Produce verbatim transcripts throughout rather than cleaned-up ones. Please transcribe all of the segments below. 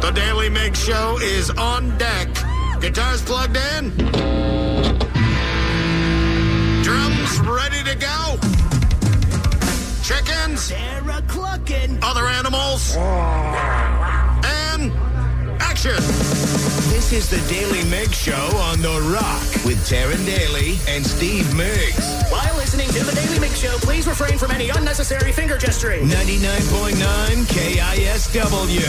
The Daily Mix Show is on deck. Guitars plugged in. Drums ready to go. Chickens. Sarah clucking. Other animals. And action. This is the Daily Mix Show on The Rock with Taryn Daly and Steve Miggs. While listening to the Daily Mix Show, please refrain from any unnecessary finger gesturing. ninety-nine point nine K I S W.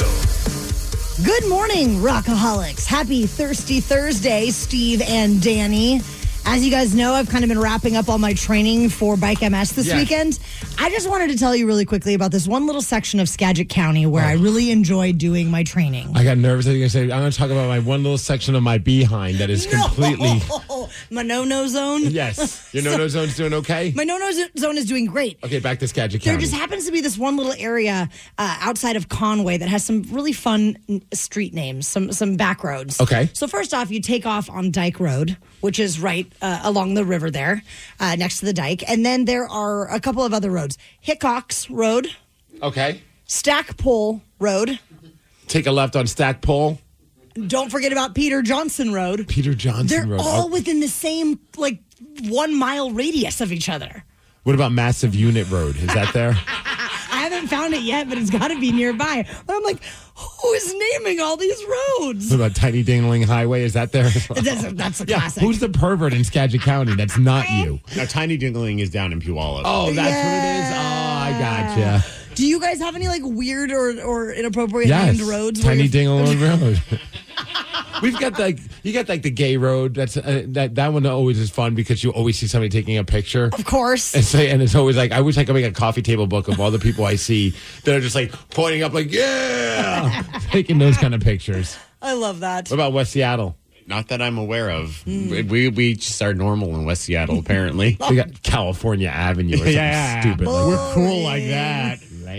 Good morning, Rockaholics. Happy Thirsty Thursday, Steve and Danny. As you guys know, I've kind of been wrapping up all my training for Bike M S this yeah. weekend. I just wanted to tell you really quickly about this one little section of Skagit County where oh. I really enjoyed doing my training. I got nervous. I was going to say, I'm going to talk about my one little section of my behind that is no. completely... My no-no zone? Yes. Your no-no so, zone's doing okay? My no-no zone is doing great. Okay, back to Skagit County. There just happens to be this one little area uh, outside of Conway that has some really fun street names, some some back roads. Okay. So first off, you take off on Dyke Road, which is right uh, along the river there, uh, next to the dike. And then there are a couple of other roads. Hickox Road. Okay. Stackpole Road. Take a left on Stackpole. Don't forget about Peter Johnson Road. Peter Johnson They're Road. They're all oh. within the same, like, one mile radius of each other. What about Massive Unit Road? Is that there? I haven't found it yet, but it's got to be nearby. But I'm like, who is naming all these roads? What about Tiny Dingling Highway? Is that there? That's a, that's a yeah. classic. Who's the pervert in Skagit County? That's not you. Now, Tiny Dingling is down in Puyallup. Oh, that's yeah. what it is. Oh, I gotcha. Do you guys have any like weird or, or inappropriate yes. named roads? Tiny Dingling Road. We've got like you got like the gay road. That's uh, that that one always is fun because you always see somebody taking a picture. Of course. And say, and it's always like I wish I could make a coffee table book of all the people I see that are just like pointing up, like yeah, taking those kind of pictures. I love that. What about West Seattle? Not that I'm aware of. Mm. We we just are normal in West Seattle, apparently. We got California Avenue or something yeah. stupid. Like, we're cool like that.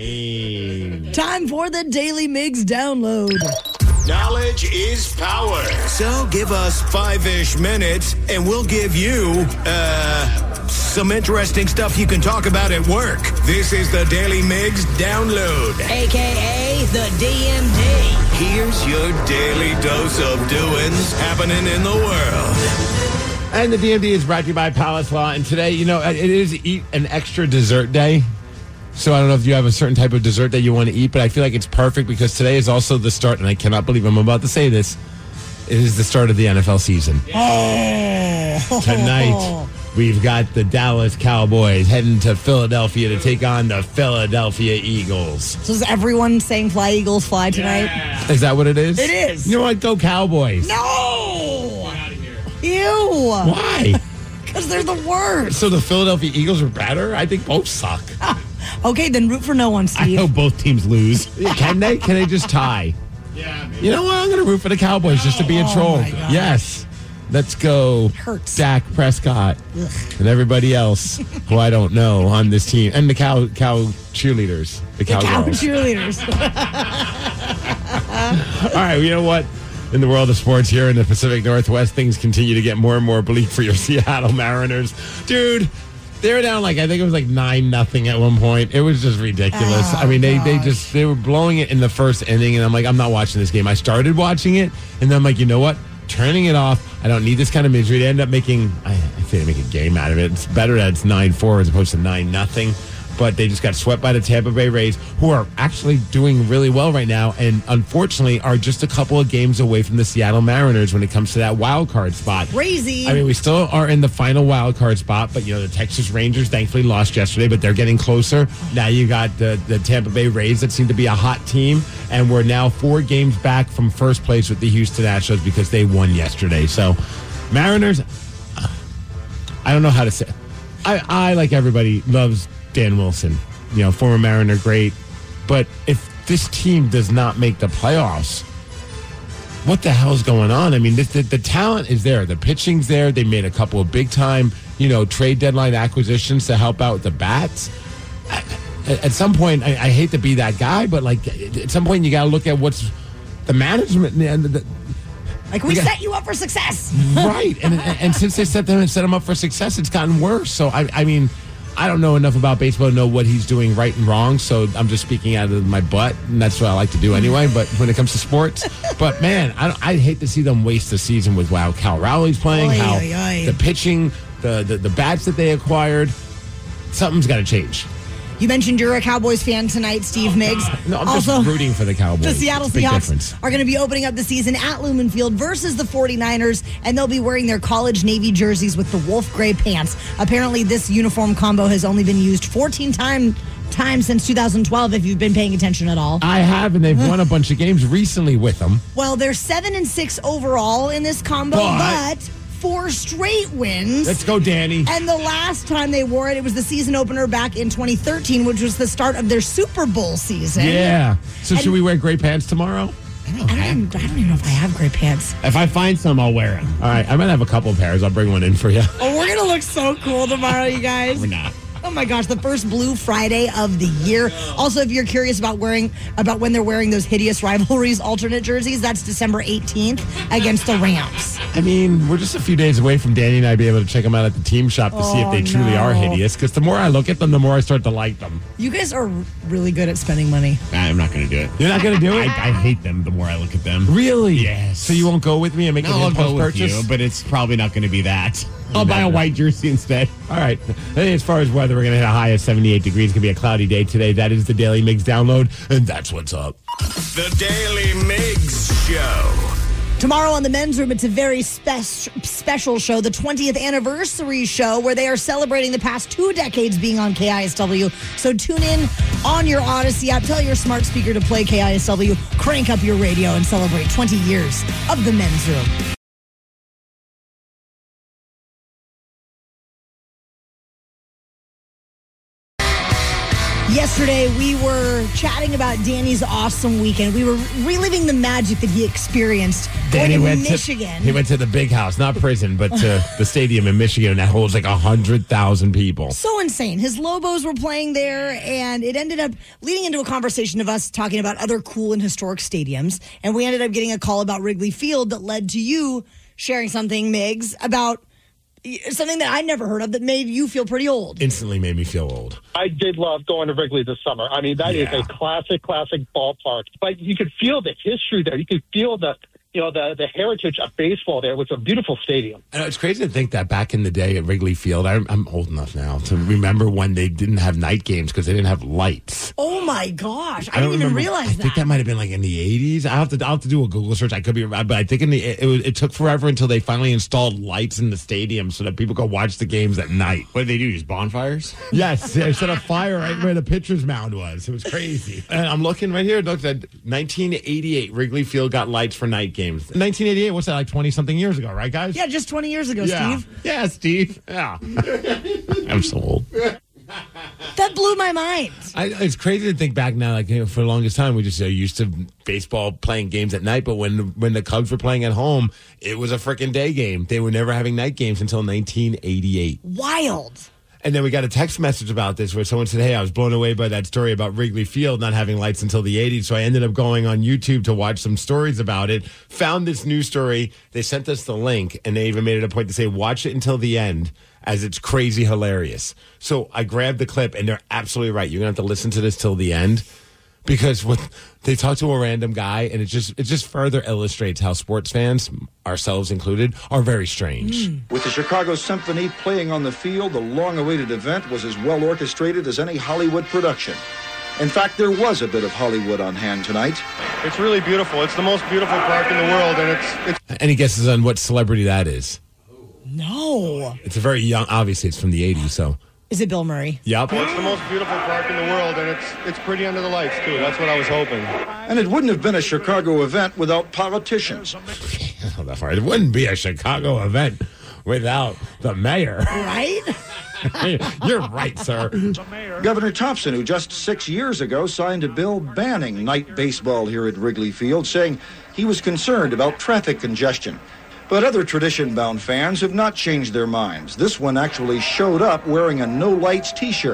Lame. Time for the Daily Mix download. Knowledge is power. So give us five-ish minutes, and we'll give you, uh, some interesting stuff you can talk about at work. This is the Daily Mix Download. A K A the D M D. Here's your daily dose of doings happening in the world. And the D M D is brought to you by Palace Law. And today, you know, it is Eat an Extra Dessert Day. So I don't know if you have a certain type of dessert that you want to eat, but I feel like it's perfect because today is also the start, and I cannot believe I'm about to say this, it is the start of the N F L season. Oh. Tonight, we've got the Dallas Cowboys heading to Philadelphia to take on the Philadelphia Eagles. So is everyone saying fly, Eagles, fly tonight? Yeah. Is that what it is? It is. You know what? Go Cowboys. No! Get out of here. Ew. Why? Because they're the worst. So the Philadelphia Eagles are better? I think both suck. Okay, then root for no one, Steve. I hope both teams lose. Can they? Can they just tie? Yeah, maybe. You know what? I'm going to root for the Cowboys no. just to be a troll. Oh Yes. Let's go. It hurts. Dak Prescott Ugh. and everybody else who I don't know on this team. And the cow cow cheerleaders. The, The cow cowgirls. cheerleaders. All right, you know what? In the world of sports here in the Pacific Northwest, things continue to get more and more bleak for your Seattle Mariners. Dude, they were down like, I think it was like nine nothing at one point. It was just ridiculous. Oh, I mean, they, they gosh. just, they were blowing it in the first inning, and I'm like, I'm not watching this game. I started watching it, and then I'm like, you know what? Turning it off. I don't need this kind of misery. They end up making, I, I say they make a game out of it. It's better that it's nine four as opposed to nine nothing. But they just got swept by the Tampa Bay Rays, who are actually doing really well right now, and unfortunately are just a couple of games away from the Seattle Mariners when it comes to that wild card spot. Crazy. I mean, we still are in the final wild card spot, but you know the Texas Rangers thankfully lost yesterday, but they're getting closer. Now you got the the Tampa Bay Rays that seem to be a hot team, and we're now four games back from first place with the Houston Astros because they won yesterday. So, Mariners, I don't know how to say. I I like everybody loves Dan Wilson, you know, former Mariner, great. But if this team does not make the playoffs, what the hell's going on? I mean, the, the, the talent is there. The pitching's there. They made a couple of big-time, you know, trade deadline acquisitions to help out with the bats. At, at some point, I, I hate to be that guy, but, like, at some point you got to look at what's the management and the, the Like, we got, set you up for success. Right. And, and and since they set them and set them up for success, it's gotten worse. So, I, I mean... I don't know enough about baseball to know what he's doing right and wrong, so I'm just speaking out of my butt, and that's what I like to do anyway. But when it comes to sports, but man, I don't, I'd hate to see them waste the season with how Cal Rowley's playing, Oy, how oy, oy. the pitching, the, the the bats that they acquired. Something's got to change. You mentioned you're a Cowboys fan tonight, Steve Miggs. No, I'm also, just rooting for the Cowboys. The Seattle It's a big Seahawks difference. are going to be opening up the season at Lumen Field versus the 49ers, and they'll be wearing their college navy jerseys with the wolf gray pants. Apparently, this uniform combo has only been used fourteen time, times since two thousand twelve, if you've been paying attention at all. I have, and they've won a bunch of games recently with them. Well, they're seven and six overall in this combo, But- but four straight wins. Let's go, Danny. And the last time they wore it, it was the season opener back in twenty thirteen, which was the start of their Super Bowl season. Yeah. So And- should we wear gray pants tomorrow? I don't, even, I don't even know if I have gray pants. If I find some, I'll wear them. All right, I might have a couple pairs. I'll bring one in for you. Oh, we're going to look so cool tomorrow, you guys. We're not. Oh my gosh, the first Blue Friday of the year. Also, if you're curious about wearing about when they're wearing those hideous rivalries alternate jerseys, that's December eighteenth against the Rams. I mean, we're just a few days away from Danny and I being able to check them out at the team shop to see if Oh, they truly no. are hideous. Because the more I look at them, the more I start to like them. You guys are really good at spending money. I'm not going to do it. You're not going to do it? I, I hate them the more I look at them. Really? Yes. So you won't go with me and make No, an I'll impulse go with purchase? you, but it's probably not going to be that. I'll buy a Never. white jersey instead. All right. Hey, as far as weather, we're going to hit a high of seventy-eight degrees. It's going to be a cloudy day today. That is the Daily Mix download, and that's what's up. The Daily Mix Show. Tomorrow on the Men's Room, it's a very spe- special show, the twentieth anniversary show, where they are celebrating the past two decades being on K I S W. So tune in on your Odyssey app. Tell your smart speaker to play K I S W. Crank up your radio and celebrate twenty years of the Men's Room. Yesterday, we were chatting about Danny's awesome weekend. We were reliving the magic that he experienced Danny going to went Michigan. to he went to the big house, not prison, but to the stadium in Michigan that holds like a hundred thousand people. So insane. His Lobos were playing there, and it ended up leading into a conversation of us talking about other cool and historic stadiums. And we ended up getting a call about Wrigley Field that led to you sharing something, Miggs, about something that I never heard of that made you feel pretty old. Instantly made me feel old. I did love going to Wrigley this summer. I mean, that Yeah. is a classic, classic ballpark. But you could feel the history there. You could feel the, you know, the the heritage of baseball there. It was a beautiful stadium. I know, it's crazy to think that back in the day at Wrigley Field, I, I'm old enough now to remember when they didn't have night games because they didn't have lights. Oh, my gosh. I, don't didn't even remember- realize I that. think that might have been like in the eighties. I have to. I'll have to do a Google search. I could be, but I think in the it, was, it took forever until they finally installed lights in the stadium so that people could watch the games at night. What did they do? Just bonfires? Yes, they set a fire right where the pitcher's mound was. It was crazy. And I'm looking right here. Look, at nineteen eighty-eight, Wrigley Field got lights for night games. nineteen eighty-eight, what's that, like twenty something years ago, right, guys? Yeah, just twenty years ago, Yeah. Steve. Yeah, Steve. Yeah. I'm so old. That blew my mind. I, it's crazy to think back now. Like, you know, for the longest time, we just are used to baseball playing games at night. But when when the Cubs were playing at home, it was a freaking day game. They were never having night games until nineteen eighty-eight. Wild. And then we got a text message about this where someone said, hey, I was blown away by that story about Wrigley Field not having lights until the eighties. So I ended up going on YouTube to watch some stories about it. Found this news story. They sent us the link, and they even made it a point to say, watch it until the end, as it's crazy hilarious. So I grabbed the clip, and they're absolutely right. You're going to have to listen to this till the end. Because what they talk to a random guy, and it just it just further illustrates how sports fans, ourselves included, are very strange. Mm. With the Chicago Symphony playing on the field, the long-awaited event was as well orchestrated as any Hollywood production. In fact, there was a bit of Hollywood on hand tonight. It's really beautiful. It's the most beautiful park in the world, and it's it's Any guesses on what celebrity that is? No. It's a very young. Obviously, it's from the eighties. So, Is it Bill Murray? yep. it's the most beautiful park in the world, and it's it's pretty under the lights too. That's what I was hoping. And it wouldn't have been a Chicago event without politicians. Oh, that's right. It wouldn't be a Chicago event without the mayor. Right? You're right, sir. Governor Thompson, who just six years ago signed a bill banning night baseball here at Wrigley Field, saying he was concerned about traffic congestion. But other tradition-bound fans have not changed their minds. This one actually showed up wearing a no-lights T-shirt.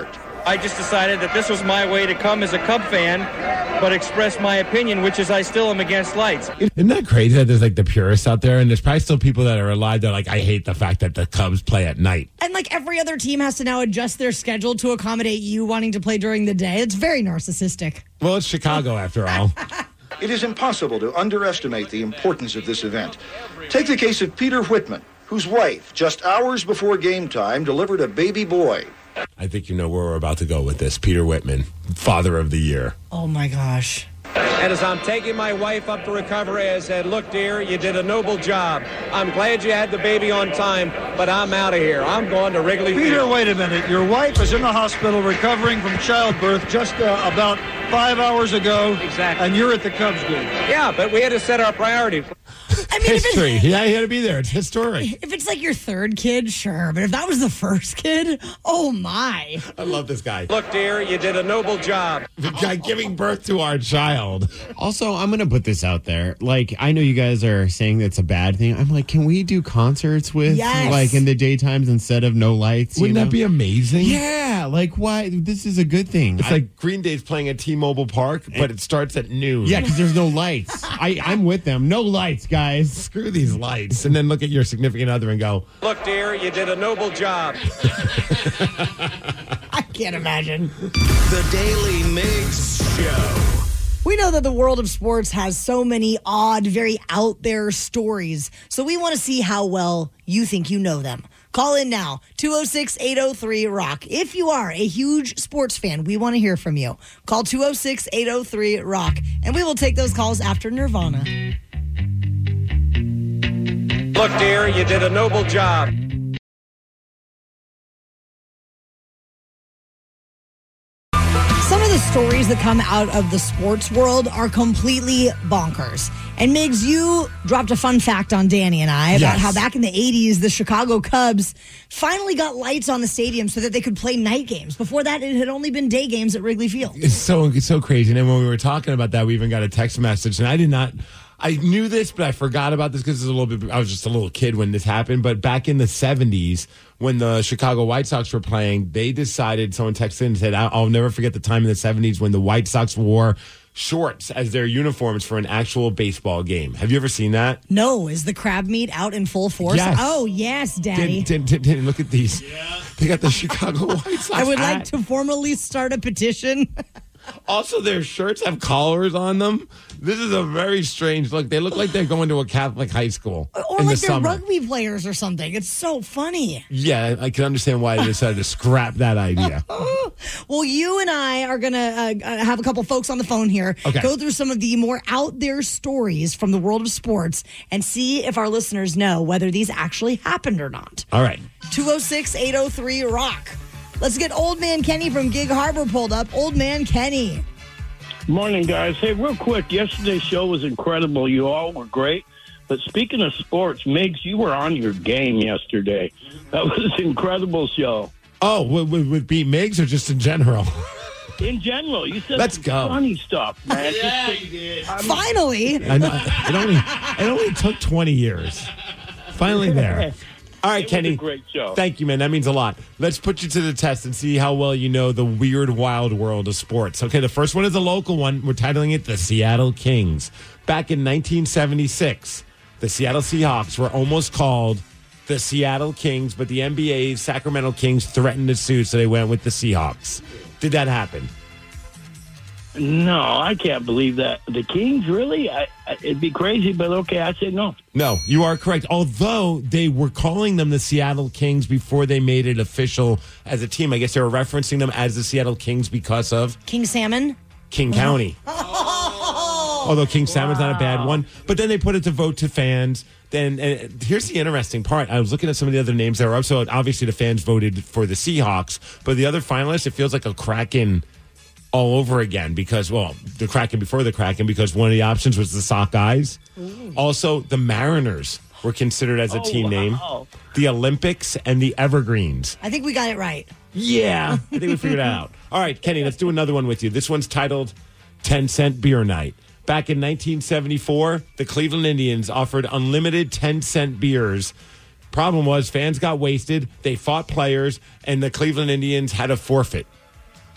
I just decided that this was my way to come as a Cub fan, but express my opinion, which is I still am against lights. Isn't that crazy that there's like the purists out there, and there's probably still people that are alive that are like, I hate the fact that the Cubs play at night. And like every other team has to now adjust their schedule to accommodate you wanting to play during the day. It's very narcissistic. Well, it's Chicago after all. It is impossible to underestimate the importance of this event. Take the case of Peter Whitman, whose wife, just hours before game time, delivered a baby boy. I think you know where we're about to go with this. Peter Whitman, Father of the Year. Oh, my gosh. And as I'm taking my wife up to recovery, I said, look, dear, you did a noble job. I'm glad you had the baby on time, but I'm out of here. I'm going to Wrigley Field. Peter, wait a minute. Your wife is in the hospital recovering from childbirth just uh, about five hours ago. Exactly. And you're at the Cubs game. Yeah, but we had to set our priorities. I mean, if History. it's, Yeah, he had to be there. It's historic. if it's like your third kid, sure. But if that was the first kid, oh, my. I love this guy. Look, dear, you did a noble job. The guy giving birth to our child. Also, I'm going to put this out there. Like, I know you guys are saying that's a bad thing. I'm like, can we do concerts with, Yes. like, in the daytimes instead of no lights? Wouldn't you know? that be amazing? Yeah, like, why? This is a good thing. It's I- like Green Day's playing at T-Mobile Park, but it starts at noon. yeah, because there's no lights. I, I'm with them. No lights, guys. Screw these lights. And then look at your significant other and go, Look, dear, you did a noble job. I can't imagine. The Daily Migs Show. We know that the world of sports has so many odd, very out there stories. So we want to see how well you think you know them. Call in now, two oh six, eight oh three, ROCK. If you are a huge sports fan, we want to hear from you. Call two oh six, eight oh three, ROCK. And we will take those calls after Nirvana. Look, dear, you did a noble job. Some of the stories that come out of the sports world are completely bonkers. And Migs, you dropped a fun fact on Danny and I about Yes. how back in the eighties, the Chicago Cubs finally got lights on the stadium so that they could play night games. Before that, it had only been day games at Wrigley Field. it's so it's so crazy. And then when we were talking about that, we even got a text message, and I did not. I knew this, but I forgot about this because it's a little bit. I was just a little kid when this happened. But back in the seventies, when the Chicago White Sox were playing, they decided. Someone texted in and said, "I'll I'll never forget the time in the seventies when the White Sox wore shorts as their uniforms for an actual baseball game." Have you ever seen that? No, is the crab meat out in full force? Yes. Oh, yes, Daddy. Did, did, did, did- look at these. They got the Chicago White Sox. I would hat. like to formally start a petition. Also, their shirts have collars on them. This is a very strange look. They look like they're going to a Catholic high school Or in like the they're summer. rugby players or something. It's so funny. Yeah, I can understand why they decided to scrap that idea. Well, you and I are going to uh, uh, have a couple folks on the phone here, Okay. go through some of the more out there stories from the world of sports and see if our listeners know whether these actually happened or not. All right. two oh six, eight oh three, ROCK. Let's get Old Man Kenny from Gig Harbor pulled up. Old Man Kenny. Morning, guys. Hey, real quick, yesterday's show was incredible. You all were great. But speaking of sports, Migs, you were on your game yesterday. That was an incredible show. Oh, with, with, with Beat Migs or just in general? In general, you said Let's some go. funny stuff, man. Yeah, Just- you did. Finally. I know. It only, it only took twenty years. Finally there. All right, It was Kenny. a great show. Thank you, man. That means a lot. Let's put you to the test and see how well you know the weird, wild world of sports. Okay, the first one is a local one. We're titling it the Seattle Kings. Back in nineteen seventy-six, the Seattle Seahawks were almost called the Seattle Kings, but the N B A's Sacramento Kings threatened to sue, so they went with the Seahawks. Did that happen? No, I can't believe that. The Kings, really? I, I, it'd be crazy, but okay, I say no. No, you are correct. Although they were calling them the Seattle Kings before they made it official as a team. I guess they were referencing them as the Seattle Kings because of King Salmon. King County. Although King Salmon's not a bad one. But then they put it to vote to fans. Then and here's the interesting part. I was looking at some of the other names that were up. So obviously the fans voted for the Seahawks. But the other finalists, it feels like a Kraken all over again because, well, the Kraken before the Kraken because one of the options was the Sockeyes. Also, the Mariners were considered as a Oh, team wow. name. The Olympics and the Evergreens. I think we got it right. Yeah, I think we figured that out. All right, Kenny, let's do another one with you. This one's titled ten cent Beer Night. Back in nineteen seventy-four, the Cleveland Indians offered unlimited ten cent beers. Problem was, fans got wasted, they fought players, and the Cleveland Indians had a forfeit.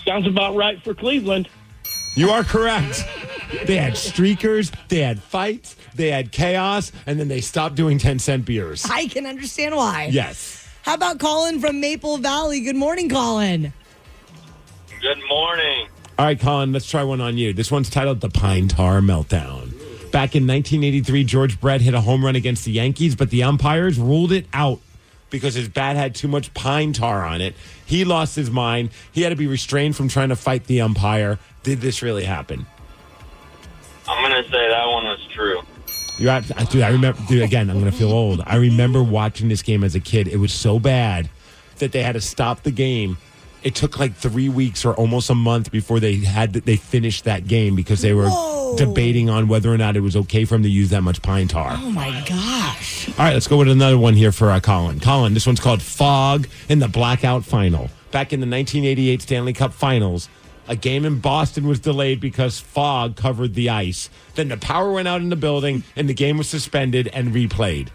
Sounds about right for Cleveland. You are correct. They had streakers, they had fights, they had chaos, and then they stopped doing ten cent beers. I can understand why. Yes. How about Colin from Maple Valley? Good morning, Colin. Good morning. All right, Colin, let's try one on you. This one's titled The Pine Tar Meltdown. Back in nineteen eighty-three, George Brett hit a home run against the Yankees, but the umpires ruled it out because his bat had too much pine tar on it. He lost his mind. He had to be restrained from trying to fight the umpire. Did this really happen? I'm going to say that one was true. You're at, dude, I remember, dude, again, I'm going to feel old. I remember watching this game as a kid. It was so bad that they had to stop the game. It took like three weeks or almost a month before they had they finished that game because they were Whoa. debating on whether or not it was okay for him to use that much pine tar. Oh, my gosh. All right, let's go with another one here for uh, Colin. Colin, this one's called Fog in the Blackout Final. Back in the nineteen eighty-eight Stanley Cup Finals, a game in Boston was delayed because fog covered the ice. Then the power went out in the building, and the game was suspended and replayed.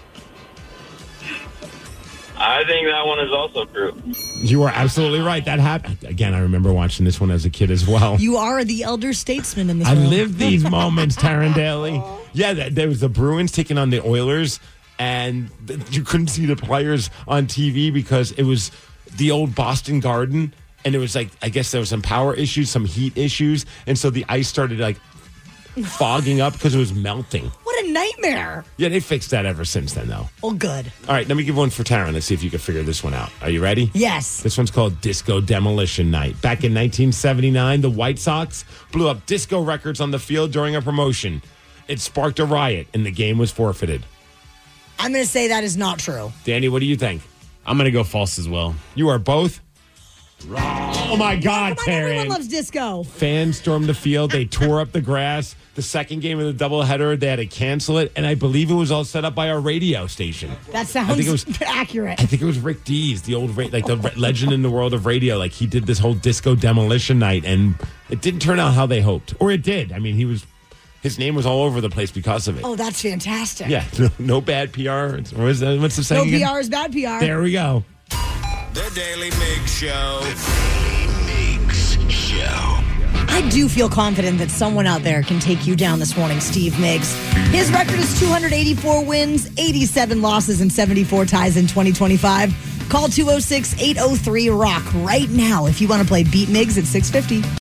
I think that one is also true. You are absolutely right. That happened. Again, I remember watching this one as a kid as well. You are the elder statesman in this I room. lived these moments, Taryn Daly. Yeah, th- there was the Bruins taking on the Oilers, and th- you couldn't see the players on T V because it was the old Boston Garden, and it was like, I guess there was some power issues, some heat issues, and so the ice started like fogging up because it was melting. What a nightmare. Yeah, they fixed that ever since then, though. Oh, good. All right, let me give one for Taryn. Let's see if you can figure this one out. Are you ready? Yes. This one's called Disco Demolition Night. Back in nineteen seventy-nine, the White Sox blew up disco records on the field during a promotion. It sparked a riot, and the game was forfeited. I'm going to say that is not true. Danny, what do you think? I'm going to go false as well. You are both wrong. Oh, my God, Come on, everyone Taryn. loves disco. Fans stormed the field. They tore up the grass. The second game of the doubleheader, they had to cancel it, and I believe it was all set up by our radio station. That sounds I think it was, accurate. I think it was Rick Dees, the old, ra- like the re- legend in the world of radio. Like he did this whole disco demolition night, and it didn't turn out how they hoped, or it did. I mean, he was, his name was all over the place because of it. Oh, that's fantastic. Yeah, no, no bad P R. Or is that, what's the No saying? P again? R is bad P R. There we go. The Daily Mix Show. The Daily Mix Show. I do feel confident that someone out there can take you down this morning, Steve Miggs. His record is two hundred eighty-four wins, eighty-seven losses, and seventy-four ties in twenty twenty-five. Call two oh six, eight oh three, ROCK right now if you want to play Beat Miggs at six fifty.